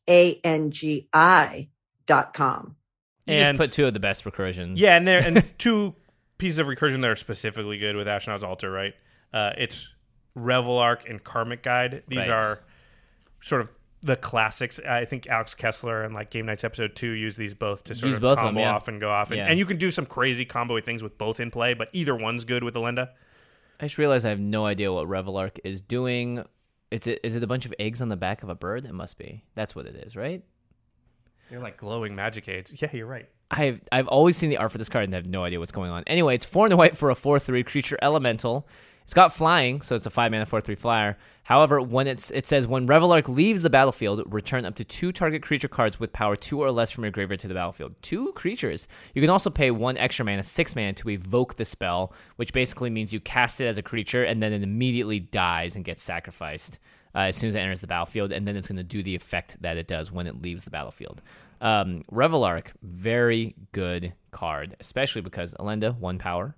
ANGI.com. You just put two of the best recursion. Yeah, and two pieces of recursion that are specifically good with Ashnod's Altar, right? It's Revelark and Karmic Guide. These are sort of the classics. I think Alex Kessler and Game Nights Episode 2 use these both to sort of combo off and go off. And you can do some crazy combo things with both in play, but either one's good with Elenda. I just realized I have no idea what Revelark is doing. Is it a bunch of eggs on the back of a bird? It must be. That's what it is, right? They're like glowing magic aids. Yeah, you're right. I've always seen the art for this card and I have no idea what's going on. Anyway, it's 4 and white for a 4/3 creature elemental. It's got flying, so it's a 5-mana 4/3 flyer. However, when it says when Revelark leaves the battlefield, return up to 2 target creature cards with power 2 or less from your graveyard to the battlefield. 2 creatures. You can also pay 1 extra mana, 6 mana, to evoke the spell, which basically means you cast it as a creature and then it immediately dies and gets sacrificed as soon as it enters the battlefield, and then it's going to do the effect that it does when it leaves the battlefield. Revelark, very good card, especially because Elenda, 1 power.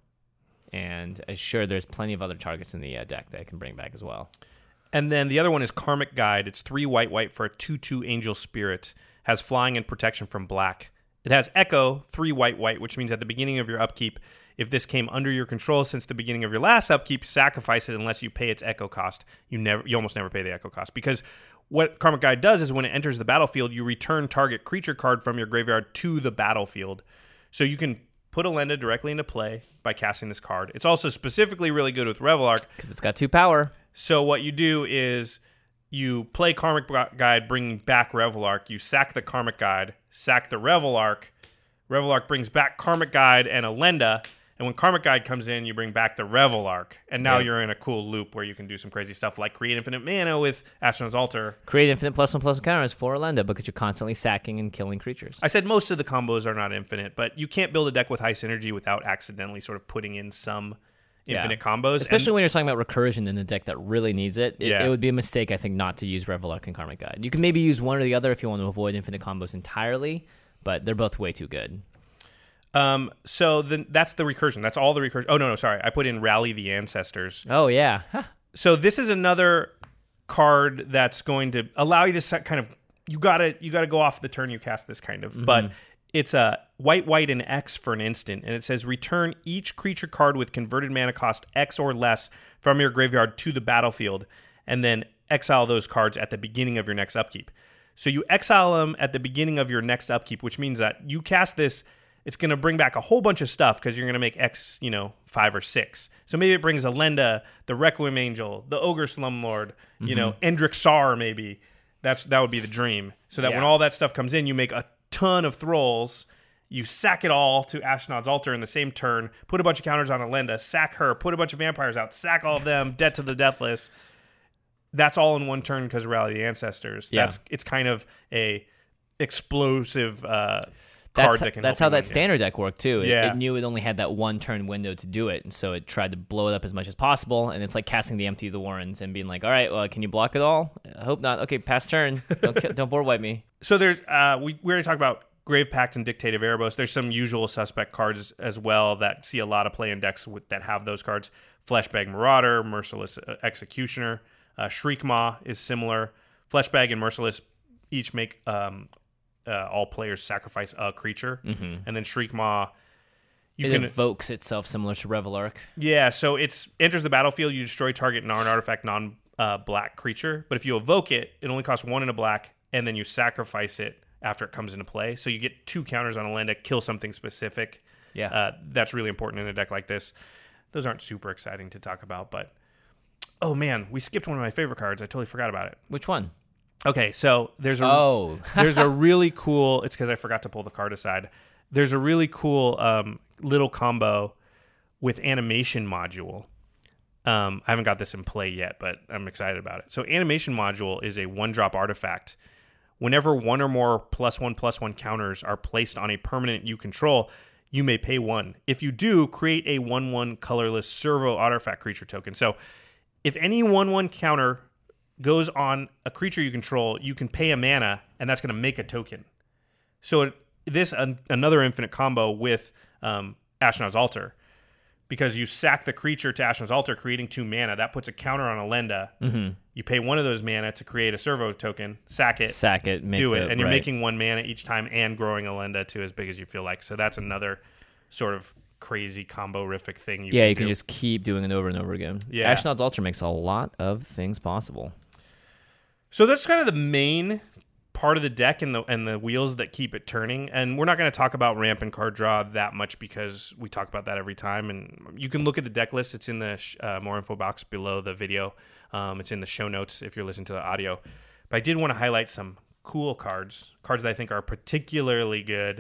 And sure, there's plenty of other targets in the deck that I can bring back as well. And then the other one is Karmic Guide. It's 3 white for a 2/2 Angel Spirit. Has flying and protection from black. It has Echo, 3 white, which means at the beginning of your upkeep, if this came under your control since the beginning of your last upkeep, sacrifice it unless you pay its Echo cost. You almost never pay the Echo cost. Because what Karmic Guide does is when it enters the battlefield, you return target creature card from your graveyard to the battlefield. So you can put Elenda directly into play by casting this card. It's also specifically really good with Revelark because it's got 2 power. So what you do is you play Karmic Guide, bringing back Revelark. You sack the Karmic Guide, sack the Revelark. Revelark brings back Karmic Guide and Elenda. And when Karmic Guide comes in, you bring back the Revelark. And now you're in a cool loop where you can do some crazy stuff like create infinite mana with Ashnod's Altar. Create infinite +1/+1 counters for Elenda because you're constantly sacking and killing creatures. I said most of the combos are not infinite, but you can't build a deck with high synergy without accidentally sort of putting in some infinite combos. Especially when you're talking about recursion in a deck that really needs it. It would be a mistake, I think, not to use Revelark and Karmic Guide. You can maybe use one or the other if you want to avoid infinite combos entirely, but they're both way too good. So then that's the recursion. That's all the recursion. Oh, no, sorry. I put in Rally the Ancestors. Oh, yeah. So this is another card that's going to allow you to kind of, you gotta go off the turn you cast this kind of, but it's a white and X for an instant, and it says return each creature card with converted mana cost X or less from your graveyard to the battlefield, and then exile those cards at the beginning of your next upkeep. So you exile them at the beginning of your next upkeep, which means that you cast this, it's going to bring back a whole bunch of stuff because you're going to make X, 5 or 6. So maybe it brings Elenda, the Requiem Angel, the Ogre Slumlord, Endrick Sar maybe. That would be the dream. So that when all that stuff comes in, you make a ton of Thralls, you sack it all to Ashnod's Altar in the same turn, put a bunch of counters on Elenda, sack her, put a bunch of vampires out, sack all of them, dead to the deathless. That's all in one turn because of Rally the Ancestors. Yeah. It's kind of a explosive That's how that standard deck worked too. It knew it only had that 1 turn window to do it, and so it tried to blow it up as much as possible. And it's like casting the Empty of the Warrens and being like, "All right, well, can you block it all? I hope not. Okay, pass turn. Don't board wipe me." So there's we already talked about Grave Pact and Dictate of Erebos. There's some usual suspect cards as well that see a lot of play in decks that have those cards. Fleshbag Marauder, Merciless Executioner, Shriekmaw is similar. Fleshbag and Merciless each make all players sacrifice a creature, and then Shriekmaw it invokes itself similar to Revelark. Yeah, so it's enters the battlefield. You destroy target non-artifact, non-black creature, but if you evoke it, it only costs 1 and a black, and then you sacrifice it after it comes into play. So you get 2 counters on a land to kill something specific. Yeah, that's really important in a deck like this. Those aren't super exciting to talk about, but oh man, we skipped one of my favorite cards. I totally forgot about it. Which one? Okay, so there's a there's a really cool. It's because I forgot to pull the card aside. There's a really cool little combo with Animation Module. I haven't got this in play yet, but I'm excited about it. So Animation Module is a 1-drop artifact. Whenever 1 or more +1/+1 counters are placed on a permanent you control, you may pay 1. If you do, create a 1/1 colorless servo artifact creature token. So if any 1/1 counter goes on a creature you control, you can pay a mana, and that's going to make a token. So another infinite combo with Ashnod's Altar, because you sack the creature to Ashnod's Altar, creating 2 mana. That puts a counter on Elenda. You pay 1 of those mana to create a servo token, sack it, do it, and you're making 1 mana each time and growing Elenda to as big as you feel like. So that's another sort of crazy combo-rific thing. You can just keep doing it over and over again. Yeah. Ashnod's Altar makes a lot of things possible. So that's kind of the main part of the deck and the wheels that keep it turning. And we're not going to talk about ramp and card draw that much because we talk about that every time. And you can look at the deck list. It's in the more info box below the video. It's in the show notes if you're listening to the audio. But I did want to highlight some cool cards that I think are particularly good.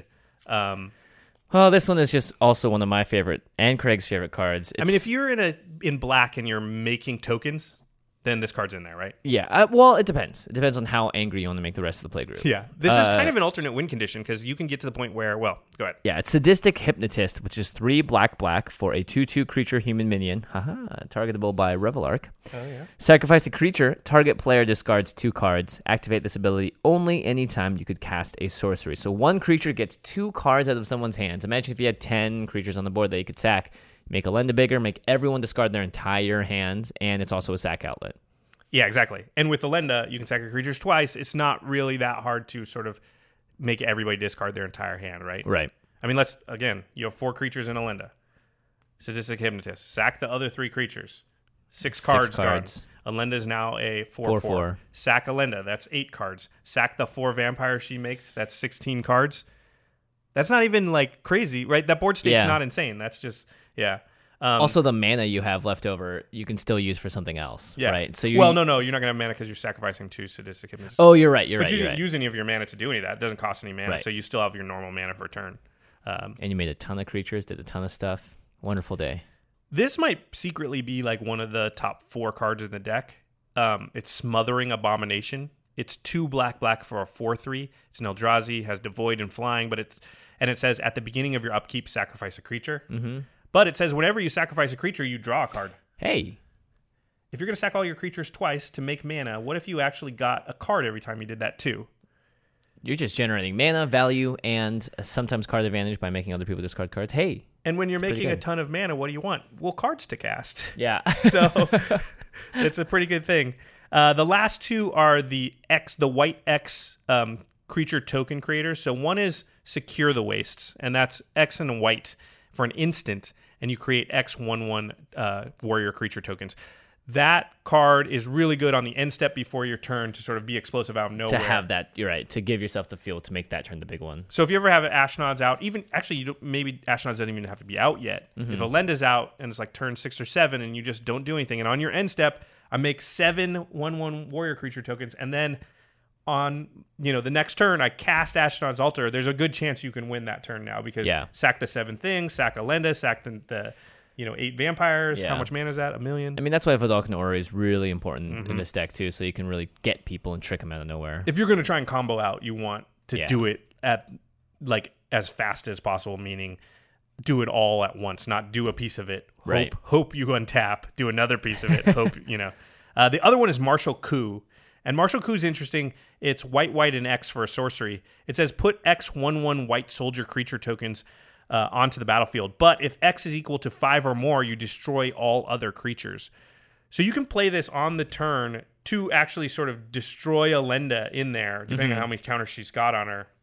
Well, this one is just also one of my favorite and Craig's favorite cards. If you're in black and you're making tokens, then this card's in there, right? Yeah. Well, it depends. It depends on how angry you want to make the rest of the play group. Yeah. This is kind of an alternate win condition because you can get to the point where, well, go ahead. Yeah, it's Sadistic Hypnotist, which is 3 black for a 2/2 creature human minion. Targetable by Revelark. Oh, yeah. Sacrifice a creature. Target player discards 2 cards. Activate this ability only anytime you could cast a sorcery. So 1 creature gets 2 cards out of someone's hands. Imagine if you had 10 creatures on the board that you could sack. Make Elenda bigger, make everyone discard their entire hands, and it's also a sack outlet. Yeah, exactly. And with Elenda, you can sack your creatures twice. It's not really that hard to sort of make everybody discard their entire hand, right? Right. I mean, you have 4 creatures in Elenda. Sadistic Hypnotist. Sack the other 3 creatures. 6 cards. Elenda is now a 4/4. Sack Elenda. That's 8 cards. Sack the 4 vampires she makes. That's 16 cards. That's not even crazy, right? That board state's not insane. That's just, yeah. Also, the mana you have left over, you can still use for something else, right? So no, you're not going to have mana because you're sacrificing 2 Sadistic Hypnotists. Oh, you're right. But you didn't use any of your mana to do any of that. It doesn't cost any mana, right. So you still have your normal mana for turn. And you made a ton of creatures, did a ton of stuff. Wonderful day. This might secretly be one of the top 4 cards in the deck. It's Smothering Abomination. It's 2 black for a 4/3. It's an Eldrazi, has Devoid and Flying, but it says at the beginning of your upkeep, sacrifice a creature. Mm-hmm. But it says whenever you sacrifice a creature, you draw a card. Hey. If you're going to sack all your creatures twice to make mana, what if you actually got a card every time you did that too? You're just generating mana, value, and sometimes card advantage by making other people discard cards. Hey. And when you're making a ton of mana, what do you want? Well, cards to cast. Yeah. So it's a pretty good thing. The last 2 are the white X creature token creators. So one is Secure the Wastes, and that's X and white for an instant, and you create X 1/1 warrior creature tokens. That card is really good on the end step before your turn to sort of be explosive out of nowhere. To have that, you're right, to give yourself the fuel to make that turn the big one. So if you ever have Ashnod's out, maybe Ashnod's doesn't even have to be out yet. Mm-hmm. If Elenda's out and it's turn 6 or 7 and you just don't do anything, and on your end step, I make 7 1/1 warrior creature tokens, and then on the next turn I cast Ashnod's Altar, there's a good chance you can win that turn now because sack the 7 things, sack Elenda, sack the 8 vampires. How much mana is that? 1 million? I mean, that's why Vedalken Aura is really important in this deck too, so you can really get people and trick them out of nowhere. If you're going to try and combo out, you want to do it at as fast as possible, meaning do it all at once, not do a piece of it, hope you untap, do another piece of it, hope. The other one is Martial Coup. And Martial Coup is interesting. It's white, and X for a sorcery. It says put X 1/1 white soldier creature tokens onto the battlefield. But if X is equal to 5 or more, you destroy all other creatures. So you can play this on the turn to actually sort of destroy Elenda in there, depending on how many counters she's got on her.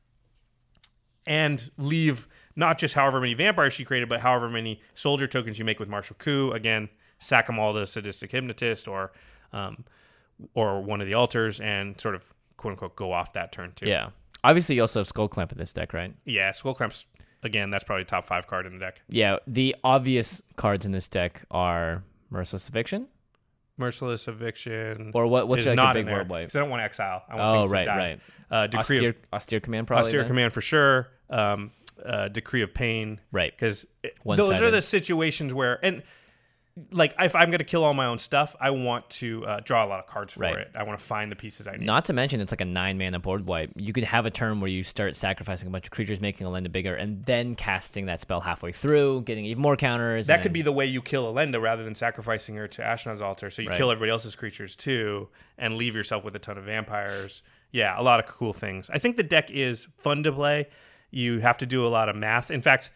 And leave not just however many vampires she created, but however many soldier tokens you make with Martial Coup. Again, sack them all to Sadistic Hypnotist or one of the altars and sort of, quote-unquote, go off that turn, too. Yeah. Obviously, you also have Skull Clamp in this deck, right? Yeah, Skull Clamp's, again, that's probably top 5 card in the deck. Yeah, the obvious cards in this deck are Merciless Eviction. Merciless Eviction. Or what's like not a big in there, board wipe? because I don't want to exile. I want things to die. Right. Austere Command, probably. Austere Command for sure. Decree of Pain. Right. Because those are the situations where, and like if I'm going to kill all my own stuff, I want to draw a lot of cards for it. I want to find the pieces I need. Not to mention, it's like a 9-mana board wipe. You could have a turn where you start sacrificing a bunch of creatures, making Elenda bigger, and then casting that spell halfway through, getting even more counters. That could be the way you kill Elenda rather than sacrificing her to Ashnod's altar. So you kill everybody else's creatures too and leave yourself with a ton of vampires. Yeah, a lot of cool things. I think the deck is fun to play. You have to do a lot of math. In fact,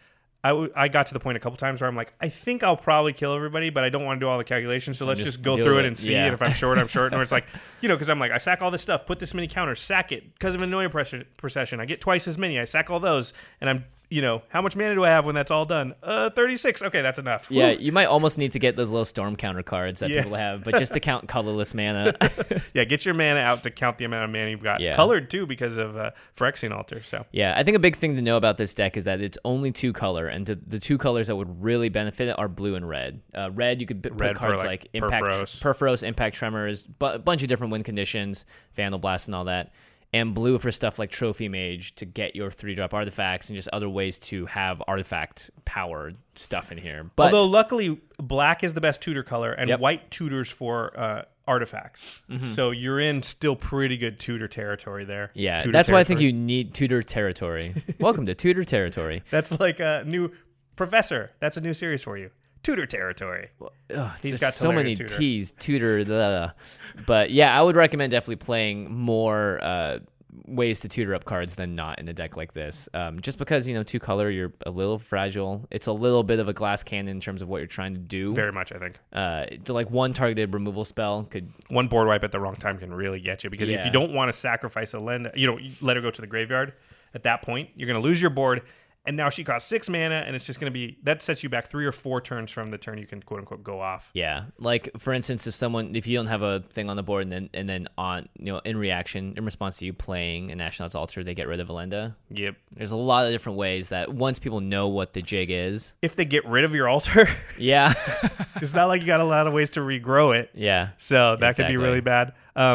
I got to the point a couple times where I'm like, I think I'll probably kill everybody, but I don't want to do all the calculations, so let's just go through it and see. And if I'm short, I'm short. And it's like, because I'm like, I sack all this stuff, put this many counters, sack it. Because of Annoying Procession, I get twice as many. I sack all those, and I'm, how much mana do I have when that's all done? 36. Okay, that's enough. Yeah, you might almost need to get those little storm counter cards that people have, but just to count colorless mana. Yeah, get your mana out to count the amount of mana you've got. Yeah. Colored, too, because of Phyrexian Altar. So yeah, I think a big thing to know about this deck is that it's only 2 color, and the 2 colors that would really benefit it are blue and red. Red, you could put cards like Impact, Perforos, Impact Tremors, a bunch of different win conditions, Vandal Blast and all that. And blue for stuff like Trophy Mage to get your 3-drop artifacts and just other ways to have artifact power stuff in here. But although luckily black is the best tutor color and white tutors for artifacts. So you're in still pretty good tutor territory there. Yeah, that's why I think you need tutor territory. Welcome to tutor territory. That's like a new professor. That's a new series for you. Tutor territory. He's got so many T's. Tutor. But yeah, I would recommend definitely playing more ways to tutor up cards than not in a deck like this. Just because, 2 color, you're a little fragile. It's a little bit of a glass cannon in terms of what you're trying to do. Very much, I think. Like one targeted removal spell could... One board wipe at the wrong time can really get you. Because if you don't want to sacrifice Elenda, you let her go to the graveyard, at that point, you're going to lose your board. And now she costs 6 mana, and it's just going to be... That sets you back 3 or 4 turns from the turn you can, quote-unquote, go off. Yeah. Like, for instance, if you don't have a thing on the board, and then on, in reaction, in response to you playing an Ashnod's Altar, they get rid of Elenda. Yep. There's a lot of different ways that once people know what the jig is... If they get rid of your altar... Yeah. It's not like you got a lot of ways to regrow it. Yeah. So that could be really bad.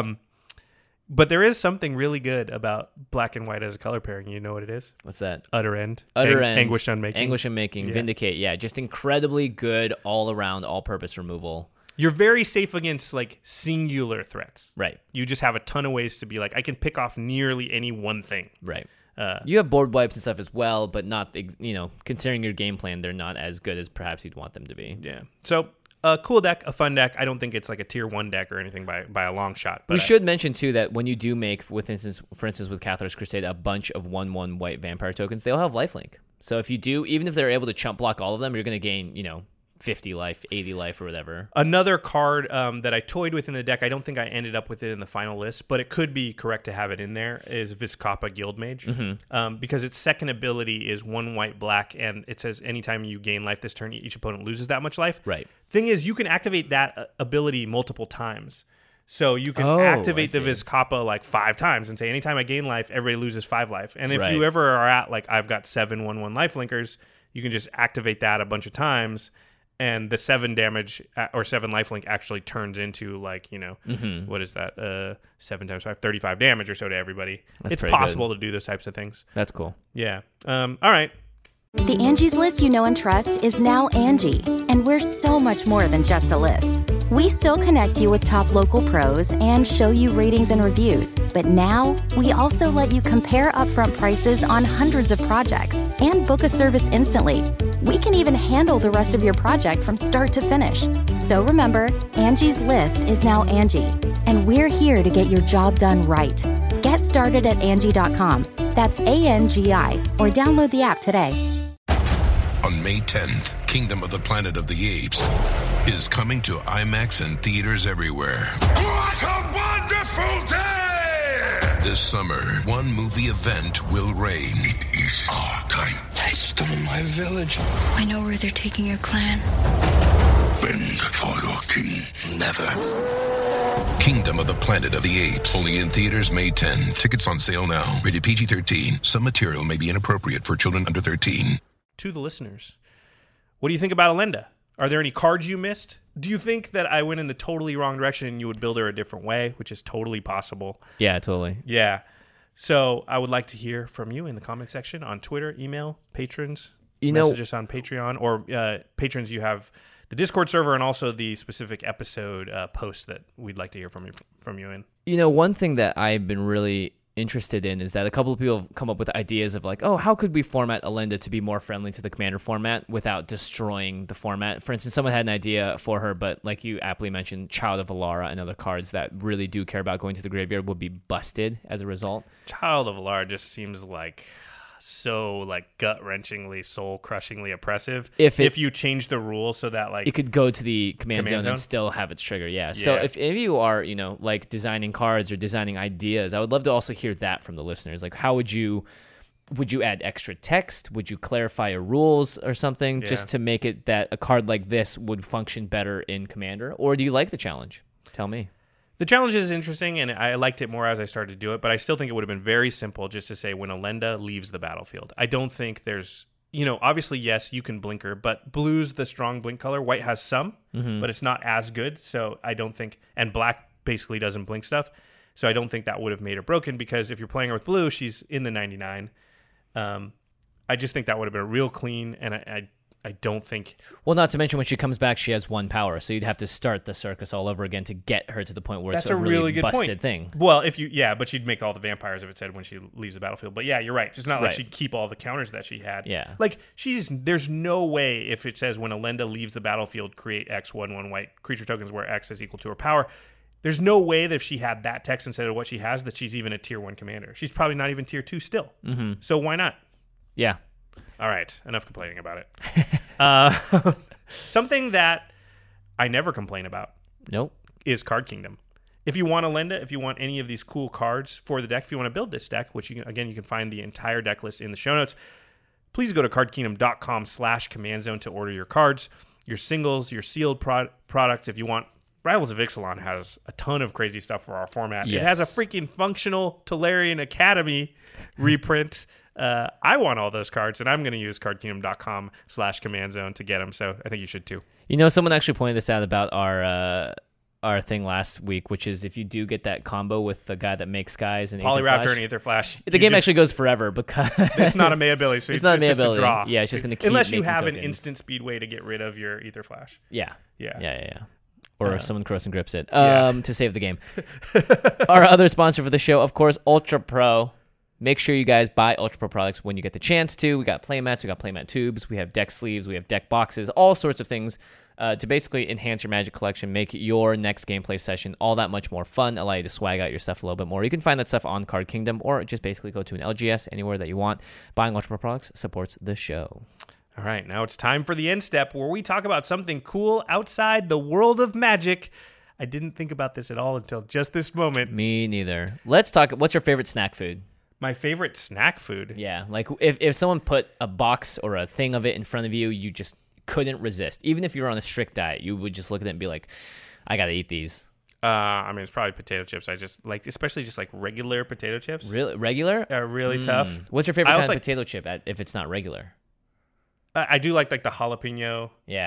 But there is something really good about black and white as a color pairing. You know what it is? What's that? Utter End. Anguish Unmaking. Anguish Unmaking. Yeah. Vindicate. Yeah, just incredibly good all-around, all-purpose removal. You're very safe against, like, singular threats. Right. You just have a ton of ways to be like, I can pick off nearly any one thing. Right. You have board wipes and stuff as well, but not, considering your game plan, they're not as good as perhaps you'd want them to be. Yeah. So... a cool deck, a fun deck. I don't think it's like a tier 1 deck or anything by a long shot. But we should mention, too, that when you do make, for instance, with Cathar's Crusade, a bunch of 1/1 white vampire tokens, they'll have lifelink. So if you do, even if they're able to chump block all of them, you're going to gain, 50 life, 80 life, or whatever. Another card that I toyed with in the deck, I don't think I ended up with it in the final list, but it could be correct to have it in there, is Vizkopa Guildmage. Because its second ability is 1 white black, and it says anytime you gain life this turn, each opponent loses that much life. Right. Thing is, you can activate that ability multiple times. So you can activate the Vizkopa like 5 times and say, anytime I gain life, everybody loses 5 life. And if you ever are at, like, I've got 7 1/1 life linkers, you can just activate that a bunch of times. And the 7 damage or 7 lifelink actually turns into, like, what is that? 7 times 5, 35 damage or so to everybody. It's possible to do those types of things. That's cool. Yeah. All right. The Angie's List you know and trust is now Angie, and we're so much more than just a list. We still connect you with top local pros and show you ratings and reviews, but now we also let you compare upfront prices on hundreds of projects and book a service instantly. We can even handle the rest of your project from start to finish. So remember, Angie's List is now Angie, and we're here to get your job done right. Get started at Angie.com. That's ANGI, or download the app today. On May 10th, Kingdom of the Planet of the Apes is coming to IMAX and theaters everywhere. What a wonderful day! This summer, one movie event will reign. It is our time. They stole my village. I know where they're taking your clan. Bend for your king. Never. Kingdom of the Planet of the Apes. Only in theaters May 10th. Tickets on sale now. Rated PG-13. Some material may be inappropriate for children under 13. To the listeners, what do you think about Alenda? Are there any cards you missed? Do you think that I went in the totally wrong direction and you would build her a different way, which is totally possible? Yeah, totally. Yeah. So I would like to hear from you in the comment section on Twitter, email, patrons, message us on Patreon, or patrons, you have the Discord server and also the specific episode post that we'd like to hear from you in. You know, one thing that I've been really interested in is that a couple of people have come up with ideas of like, oh, how could we format Alenda to be more friendly to the Commander format without destroying the format? For instance, someone had an idea for her, but like you aptly mentioned, Child of Alara and other cards that really do care about going to the graveyard would be busted as a result. Child of Alara just seems like so like gut-wrenchingly, soul-crushingly oppressive. If you change the rules so that like it could go to the command zone and still have its trigger, yeah. So if you are, you know, like designing cards or designing ideas, I would love to also hear that from the listeners. Like, how would you add extra text? Would you clarify your rules or something just to make it that a card like this would function better in Commander? Or do you like the challenge? Tell me. The challenge is interesting, and I liked it more as I started to do it, but I still think it would have been very simple just to say when Alenda leaves the battlefield. I don't think there's, you know, obviously, yes, you can blinker, but blue's the strong blink color. White has some, but it's not as good, so I don't think, and black basically doesn't blink stuff, so I don't think that would have made her broken, because if you're playing her with blue, she's in the 99. I just think that would have been a real clean, and I don't think... Well, not to mention when she comes back, she has 1 power, so you'd have to start the circus all over again to get her to the point where it's a really good busted thing. Well, but she'd make all the vampires if it said when she leaves the battlefield. But yeah, you're right. It's not like she'd keep all the counters that she had. Yeah. Like, there's no way if it says when Alenda leaves the battlefield, create X 1/1 white creature tokens where X is equal to her power. There's no way that if she had that text instead of what she has, that she's even a tier 1 commander. She's probably not even tier 2 still. Mm-hmm. So why not? Yeah. All right, enough complaining about it. Something that I never complain about is Card Kingdom. If you want Alenda, if you want any of these cool cards for the deck, if you want to build this deck, which you can find the entire deck list in the show notes, please go to cardkingdom.com/command-zone to order your cards, your singles, your sealed products. If you want, Rivals of Ixalan has a ton of crazy stuff for our format. Yes. It has a freaking functional Tolarian Academy reprint. I want all those cards, and I'm going to use cardkingdom.com/command-zone to get them, so I think you should too. You know, someone actually pointed this out about our thing last week, which is if you do get that combo with the guy that makes guys and Polyraptor and Aetherflash, the game actually goes forever because it's not a May ability, so it's just a draw. Yeah, it's just going to keep unless you have tokens. an instant speed way to get rid of your Aetherflash. Yeah. Yeah. Or someone cross and grips it to save the game. Our other sponsor for the show, of course, Ultra Pro. Make sure you guys buy Ultra Pro products when you get the chance to. We got playmats, we got playmat tubes, we have deck sleeves, we have deck boxes, all sorts of things to basically enhance your Magic collection, make your next gameplay session all that much more fun, allow you to swag out your stuff a little bit more. You can find that stuff on Card Kingdom or just basically go to an LGS anywhere that you want. Buying Ultra Pro products supports the show. All right, now it's time for the end step where we talk about something cool outside the world of Magic. I didn't think about this at all until just this moment. Me neither. Let's talk. What's your favorite snack food? My favorite snack food? Yeah, like if someone put a box or a thing of it in front of you, you just couldn't resist. Even if you were on a strict diet, you would just look at it and be like, I got to eat these. I mean, it's probably potato chips. I just like, especially just like regular potato chips. Really? Regular? Are really tough. What's your favorite kind of potato chip if it's not regular? I do like the jalapeno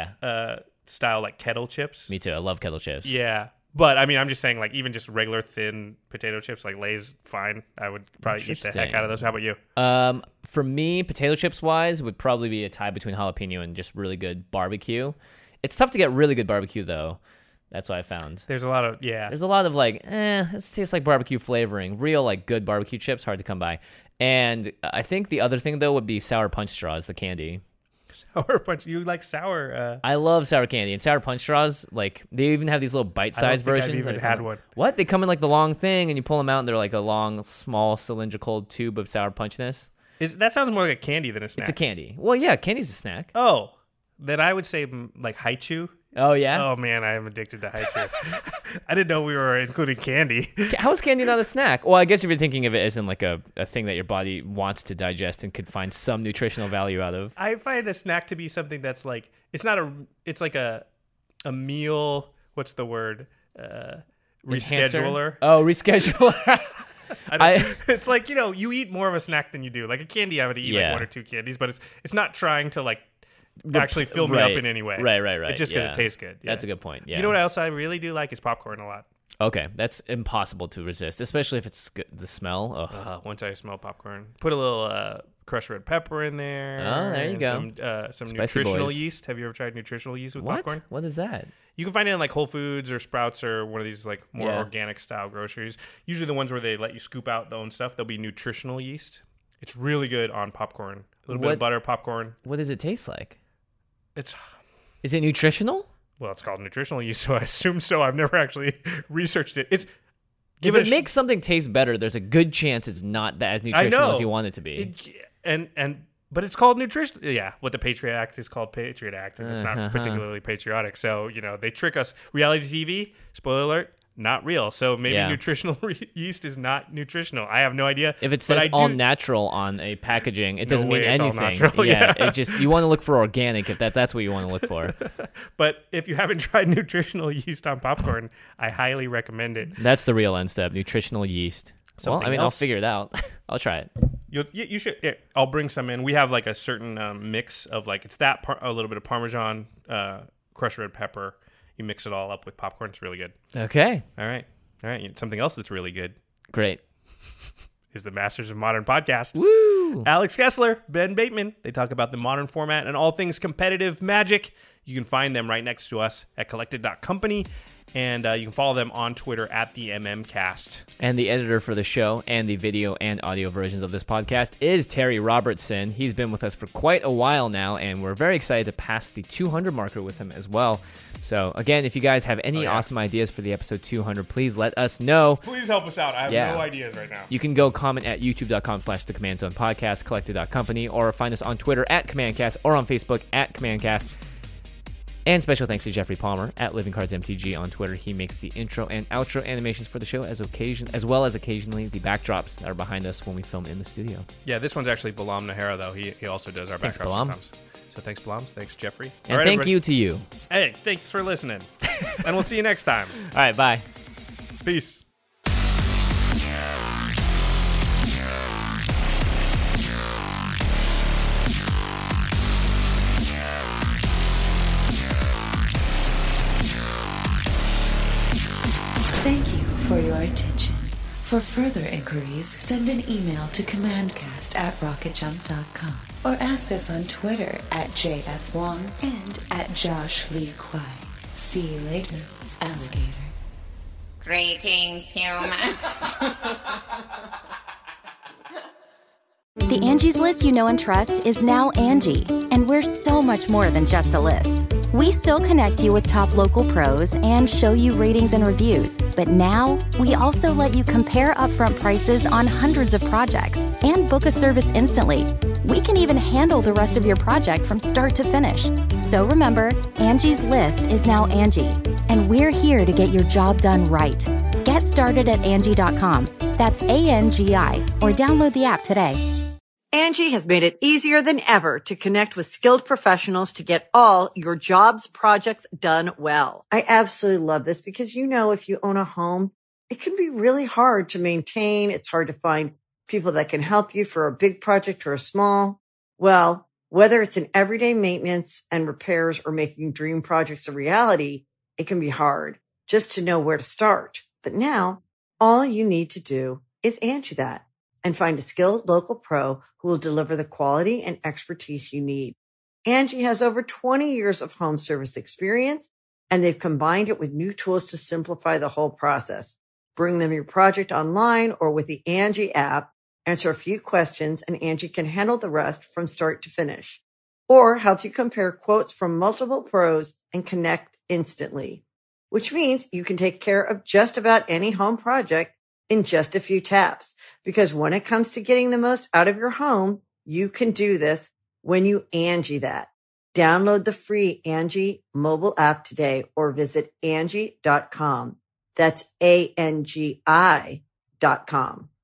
style, like kettle chips. Me too. I love kettle chips. Yeah. But, I mean, I'm just saying, like, even just regular thin potato chips, like Lay's, fine. I would probably eat the heck out of those. How about you? For me, potato chips-wise, would probably be a tie between jalapeno and just really good barbecue. It's tough to get really good barbecue, though. That's what I found. There's a lot of, like, this tastes like barbecue flavoring. Real, like, good barbecue chips, hard to come by. And I think the other thing, though, would be Sour Punch Straws, the candy. Sour Punch. You like sour? I love sour candy and sour punch straws. Like they even have these little bite-sized versions. I've even had one. What? They come in like the long thing, and you pull them out, and they're like a long, small cylindrical tube of sour punchness. That sounds more like a candy than a snack. It's a candy. Well, yeah, candy's a snack. Oh, then I would say like Haichu. Oh, yeah? Oh, man, I am addicted to Haichu. I didn't know we were including candy. How is candy not a snack? Well, I guess if you're thinking of it as in like a thing that your body wants to digest and could find some nutritional value out of. I find a snack to be something that's like, it's like a meal, what's the word? Rescheduler. Oh, rescheduler. It's like, you eat more of a snack than you do. Like a candy, I would eat like 1 or 2 candies, but it's not trying to like actually fill me up in any way. Right. It's just because it tastes good. Yeah. That's a good point. Yeah. You know what else I really do like is popcorn a lot. Okay, that's impossible to resist, especially if it's good, the smell. Once I smell popcorn, put a little crushed red pepper in there. Oh, there you go. Some nutritional yeast. Have you ever tried nutritional yeast with popcorn? What is that? You can find it in like Whole Foods or Sprouts or one of these like more organic style groceries. Usually the ones where they let you scoop out their own stuff. There'll be nutritional yeast. It's really good on popcorn. A little bit of butter, popcorn. What does it taste like? Is it nutritional? Well, it's called nutritional yeast, so I assume so. I've never actually researched it. If it makes something taste better, there's a good chance it's not as nutritional as you want it to be. But it's called nutrition. Yeah, what the Patriot Act is called Patriot Act, and it's not particularly patriotic. So, they trick us. Reality TV, spoiler alert, not real. So maybe nutritional yeast is not nutritional. I have no idea. If it says all natural on a packaging, it doesn't mean anything. Natural, yeah. It just, you want to look for organic if that's what you want to look for. But if you haven't tried nutritional yeast on popcorn, I highly recommend it. That's the real end step, nutritional yeast. I'll figure it out. I'll try it. You should. Yeah, I'll bring some in. We have like a certain mix of like it's a little bit of Parmesan, crushed red pepper. You mix it all up with popcorn. It's really good. Okay. All right. Something else that's really good. Great. Is the Masters of Modern podcast. Woo! Alex Kessler, Ben Bateman. They talk about the modern format and all things competitive magic. You can find them right next to us at collected.company. And you can follow them on Twitter at the MMCast. And the editor for the show and the video and audio versions of this podcast is Terry Robertson. He's been with us for quite a while now, and we're very excited to pass the 200 marker with him as well. So, again, if you guys have any awesome ideas for the episode 200, please let us know. Please help us out. I have no ideas right now. You can go comment at youtube.com/The Command Zone Podcast, collected.company, or find us on Twitter at CommandCast or on Facebook at CommandCast. And special thanks to Jeffrey Palmer at Living Cards MTG on Twitter. He makes the intro and outro animations for the show as well as occasionally the backdrops that are behind us when we film in the studio. Yeah, this one's actually Balam Nahara, though. He also does our backdrops sometimes. So thanks, Balam. Thanks, Jeffrey. And thank you to you. Hey, thanks for listening. And we'll see you next time. All right, bye. Peace. Thank you for your attention. For further inquiries, send an email to commandcast@rocketjump.com or ask us on Twitter at JFWong and at Josh Lee Kwai. See you later, alligator. Greetings, humans. The Angie's List you know and trust is now Angie, and we're so much more than just a list. We still connect you with top local pros and show you ratings and reviews, but now we also let you compare upfront prices on hundreds of projects and book a service instantly. We can even handle the rest of your project from start to finish. So remember, Angie's List is now Angie, and we're here to get your job done right. Get started at Angie.com. That's ANGI, or download the app today. Angie has made it easier than ever to connect with skilled professionals to get all your jobs projects done well. I absolutely love this because, if you own a home, it can be really hard to maintain. It's hard to find people that can help you for a big project or a small. Well, whether it's in everyday maintenance and repairs or making dream projects a reality, it can be hard just to know where to start. But now all you need to do is Angie that and find a skilled local pro who will deliver the quality and expertise you need. Angie has over 20 years of home service experience, and they've combined it with new tools to simplify the whole process. Bring them your project online or with the Angie app, answer a few questions, and Angie can handle the rest from start to finish. or help you compare quotes from multiple pros and connect instantly. Which means you can take care of just about any home project in just a few taps. Because when it comes to getting the most out of your home, you can do this when you Angie that. Download the free Angie mobile app today or visit Angie.com. That's ANGI.com.